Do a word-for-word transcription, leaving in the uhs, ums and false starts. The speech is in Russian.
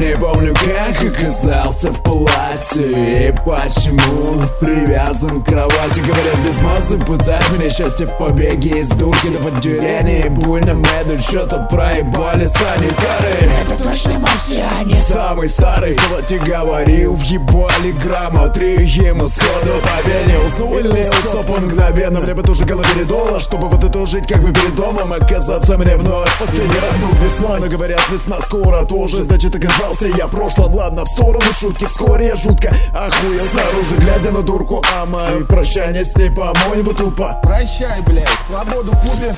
Не помню, как оказался в палате и почему привязан к кровати. Говорят, без мозга пытают меня счастье в побеге из дурки. Да в отделении больно меду что-то проебали санитары. Это точно марсиане. Самый старый в палате говорил, въебали грамма три ему сходу поверил. Снова лился по мгновенно, мне бы тоже голове редола, чтобы вот это жить как бы перед домом, оказаться мне вновь. Последний раз был весной, но говорят, весна скоро тоже. Значит, оказался я в прошлом, ладно, в сторону шутки. Вскоре я жутко охуел снаружи, глядя на дурку, а мои прощания с ней, по-моему, тупо. Прощай, блядь, свободу в клубе.